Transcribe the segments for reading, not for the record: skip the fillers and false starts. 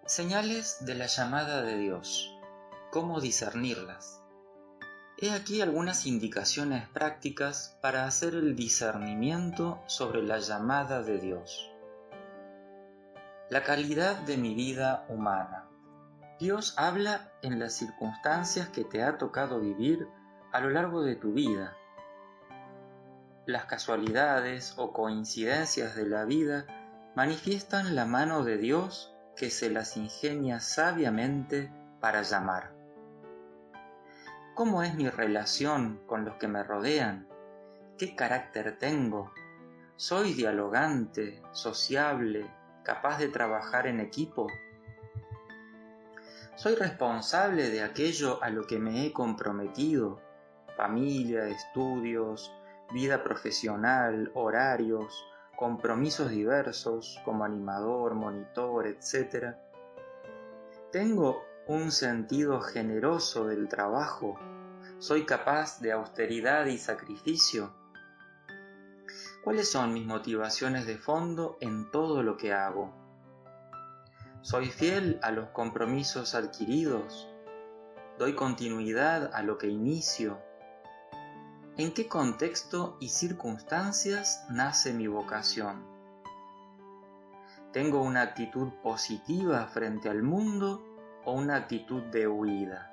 Señales de la llamada de Dios. ¿Cómo discernirlas? He aquí algunas indicaciones prácticas para hacer el discernimiento sobre la llamada de Dios. La calidad de mi vida humana. Dios habla en las circunstancias que te ha tocado vivir a lo largo de tu vida. Las casualidades o coincidencias de la vida manifiestan la mano de Dios que se las ingenia sabiamente para llamar. ¿Cómo es mi relación con los que me rodean? ¿Qué carácter tengo? ¿Soy dialogante, sociable, capaz de trabajar en equipo? ¿Soy responsable de aquello a lo que me he comprometido? Familia, estudios, vida profesional, horarios, compromisos diversos como animador, monitor, etc. ¿Tengo un sentido generoso del trabajo? ¿Soy capaz de austeridad y sacrificio? ¿Cuáles son mis motivaciones de fondo en todo lo que hago? ¿Soy fiel a los compromisos adquiridos? ¿Doy continuidad a lo que inicio? ¿En qué contexto y circunstancias nace mi vocación? ¿Tengo una actitud positiva frente al mundo o una actitud de huida?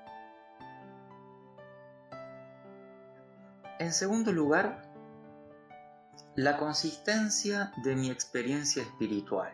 En segundo lugar, la consistencia de mi experiencia espiritual.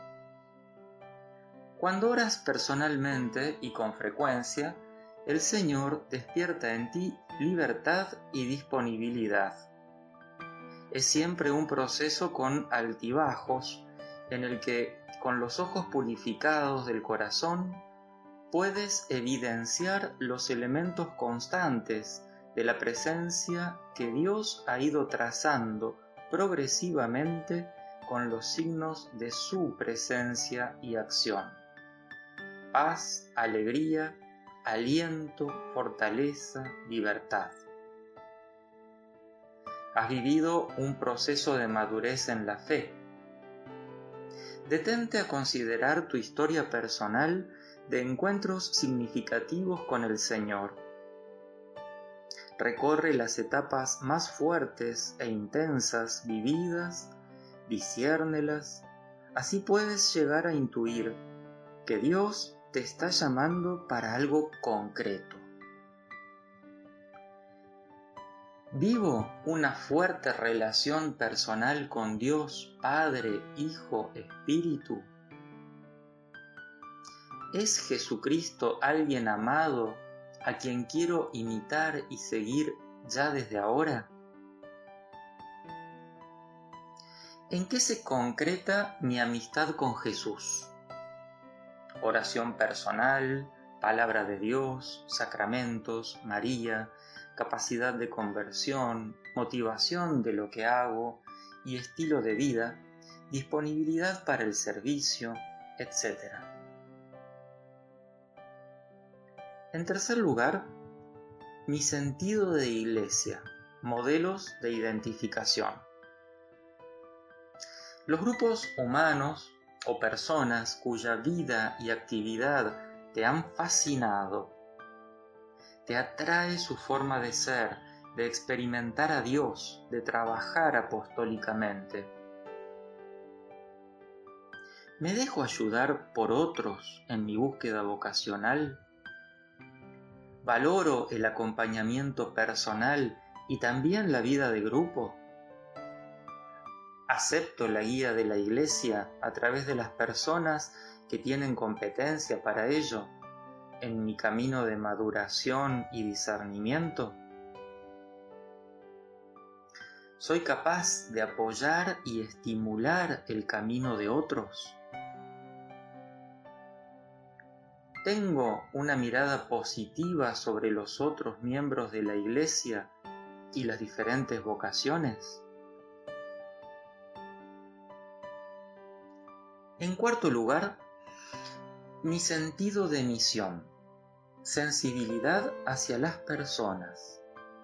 Cuando oras personalmente y con frecuencia, el Señor despierta en ti libertad y disponibilidad. Es siempre un proceso con altibajos en el que, con los ojos purificados del corazón, puedes evidenciar los elementos constantes de la presencia que Dios ha ido trazando progresivamente con los signos de su presencia y acción. Paz, alegría, aliento, fortaleza, libertad. Has vivido un proceso de madurez en la fe. Detente a considerar tu historia personal de encuentros significativos con el Señor. Recorre las etapas más fuertes e intensas vividas, disciérnelas, así puedes llegar a intuir que Dios te está llamando para algo concreto. ¿Vivo una fuerte relación personal con Dios, Padre, Hijo, Espíritu? ¿Es Jesucristo alguien amado a quien quiero imitar y seguir ya desde ahora? ¿En qué se concreta mi amistad con Jesús? Oración personal, palabra de Dios, sacramentos, María, capacidad de conversión, motivación de lo que hago y estilo de vida, disponibilidad para el servicio, etc. En tercer lugar, mi sentido de iglesia, modelos de identificación. Los grupos humanos o personas cuya vida y actividad te han fascinado, te atrae su forma de ser, de experimentar a Dios, de trabajar apostólicamente. ¿Me dejo ayudar por otros en mi búsqueda vocacional? ¿Valoro el acompañamiento personal y también la vida de grupo? ¿Acepto la guía de la Iglesia a través de las personas que tienen competencia para ello en mi camino de maduración y discernimiento? ¿Soy capaz de apoyar y estimular el camino de otros? ¿Tengo una mirada positiva sobre los otros miembros de la Iglesia y las diferentes vocaciones? En cuarto lugar, mi sentido de misión, sensibilidad hacia las personas.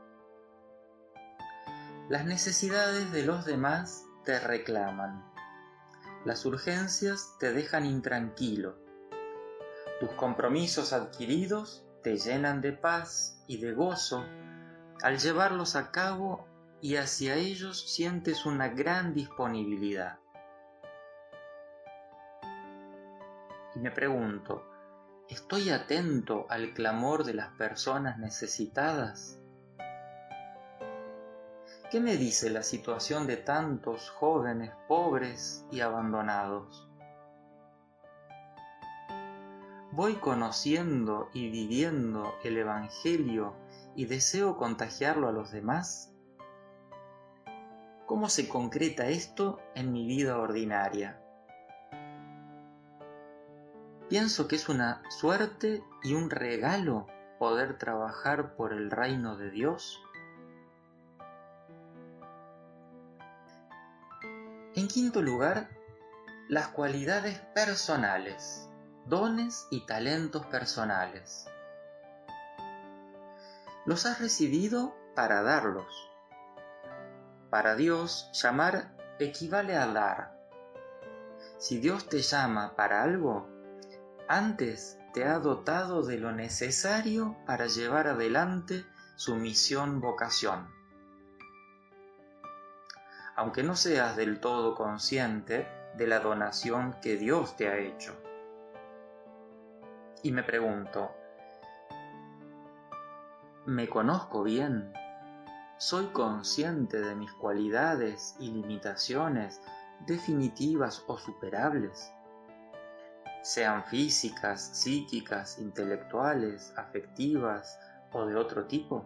Las necesidades de los demás te reclaman. Las urgencias te dejan intranquilo. Tus compromisos adquiridos te llenan de paz y de gozo al llevarlos a cabo y hacia ellos sientes una gran disponibilidad. Y me pregunto, ¿estoy atento al clamor de las personas necesitadas? ¿Qué me dice la situación de tantos jóvenes pobres y abandonados? ¿Voy conociendo y viviendo el Evangelio y deseo contagiarlo a los demás? ¿Cómo se concreta esto en mi vida ordinaria? Pienso que es una suerte y un regalo poder trabajar por el reino de Dios. En quinto lugar, las cualidades personales, dones y talentos personales. Los has recibido para darlos. Para Dios, llamar equivale a dar. Si Dios te llama para algo, antes te ha dotado de lo necesario para llevar adelante su misión-vocación. Aunque no seas del todo consciente de la donación que Dios te ha hecho. Y me pregunto, ¿me conozco bien? ¿Soy consciente de mis cualidades y limitaciones definitivas o superables? Sean físicas, psíquicas, intelectuales, afectivas o de otro tipo.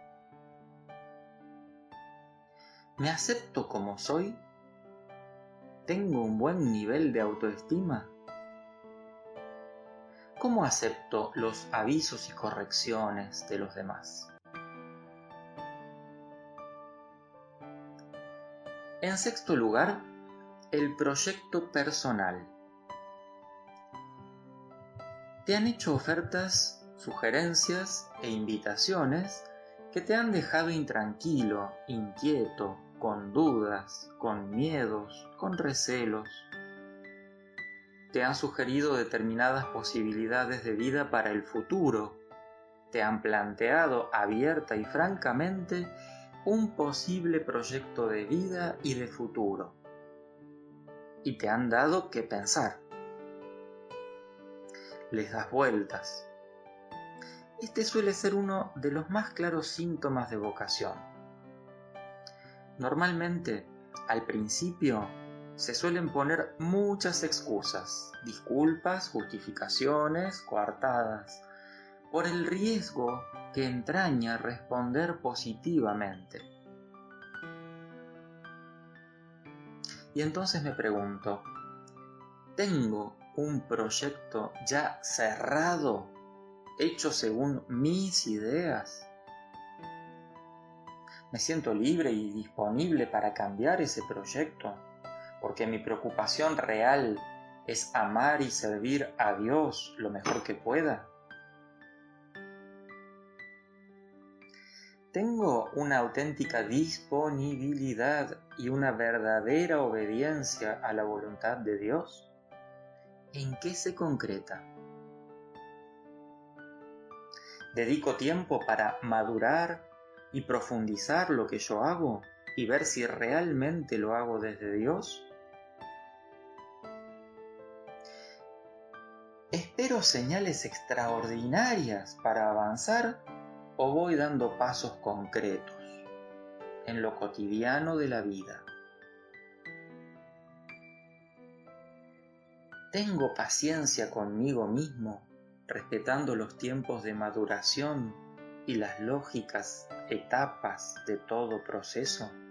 ¿Me acepto como soy? ¿Tengo un buen nivel de autoestima? ¿Cómo acepto los avisos y correcciones de los demás? En sexto lugar, el proyecto personal. Te han hecho ofertas, sugerencias e invitaciones que te han dejado intranquilo, inquieto, con dudas, con miedos, con recelos. Te han sugerido determinadas posibilidades de vida para el futuro. Te han planteado abierta y francamente un posible proyecto de vida y de futuro. Y te han dado que pensar. Les das vueltas. Este suele ser uno de los más claros síntomas de vocación. Normalmente, al principio, se suelen poner muchas excusas, disculpas, justificaciones, coartadas, por el riesgo que entraña responder positivamente. Y entonces me pregunto, ¿tengo un proyecto ya cerrado, hecho según mis ideas? Me siento libre y disponible para cambiar ese proyecto, porque mi preocupación real es amar y servir a Dios lo mejor que pueda. ¿Tengo una auténtica disponibilidad y una verdadera obediencia a la voluntad de Dios? ¿En qué se concreta? ¿Dedico tiempo para madurar y profundizar lo que yo hago y ver si realmente lo hago desde Dios? ¿Espero señales extraordinarias para avanzar o voy dando pasos concretos en lo cotidiano de la vida? ¿Tengo paciencia conmigo mismo, respetando los tiempos de maduración y las lógicas etapas de todo proceso?